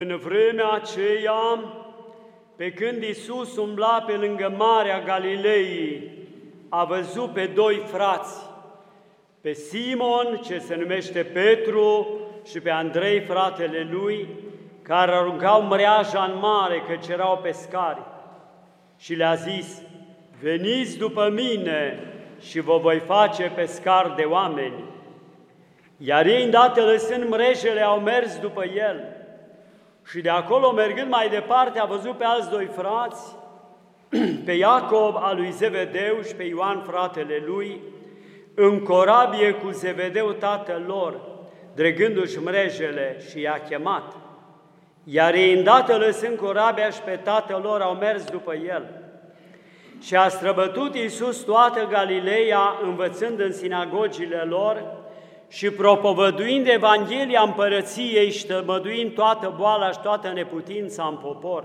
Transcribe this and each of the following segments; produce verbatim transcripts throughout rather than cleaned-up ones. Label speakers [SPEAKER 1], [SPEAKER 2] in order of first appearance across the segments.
[SPEAKER 1] În vremea aceea, pe când Iisus umbla pe lângă Marea Galilei, a văzut pe doi frați, pe Simon, ce se numește Petru, și pe Andrei, fratele lui, care aruncau mreaja în mare, căci erau pescari. Și le-a zis: veniți după mine și vă voi face pescari de oameni. Iar ei, îndată lăsând mrejele, au mers după el. Și de acolo, mergând mai departe, a văzut pe alți doi frați, pe Iacob al lui Zevedeu și pe Ioan, fratele lui, în corabie cu Zevedeu, tatăl lor, dregându-și mrejele, și i-a chemat. Iar ei, îndată lăsând corabia și pe tatăl lor, au mers după el. Și a străbătut Iisus toată Galileea, învățând în sinagogile lor și propovăduind Evanghelia Împărăției și tămăduind toată boala și toată neputința în popor.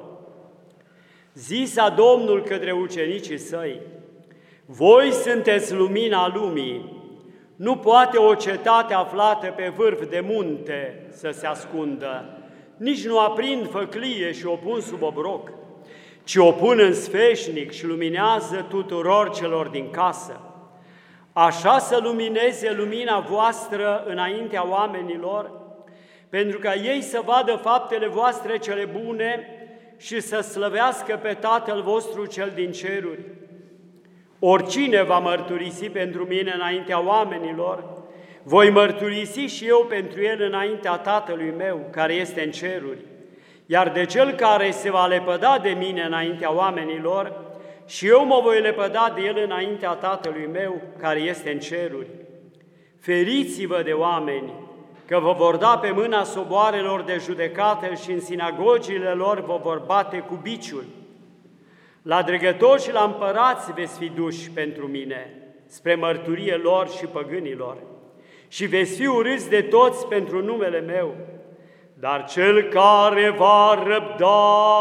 [SPEAKER 1] Zisa Domnul către ucenicii săi: voi sunteți lumina lumii. Nu poate o cetate aflată pe vârf de munte să se ascundă, nici nu aprind făclie și o pun sub obroc, ci o pun în sfeșnic și luminează tuturor celor din casă. Așa să lumineze lumina voastră înaintea oamenilor, pentru ca ei să vadă faptele voastre cele bune și să slăvească pe Tatăl vostru cel din ceruri. Oricine va mărturisi pentru mine înaintea oamenilor, voi mărturisi și eu pentru el înaintea Tatălui meu, care este în ceruri. Iar de cel care se va lepăda de mine înaintea oamenilor, și eu mă voi lepăda de el înaintea Tatălui meu, care este în ceruri. Feriți-vă de oameni, că vă vor da pe mâna soboarelor de judecată și în sinagogile lor vă vor bate cu biciul. La dregători și la împărați veți fi duși pentru mine, spre mărturie lor și păgânilor, și veți fi urâți de toți pentru numele meu. Dar cel care va răbda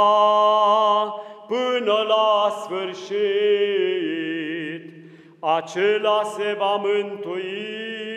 [SPEAKER 1] până la sfârșit, acela se va mântui.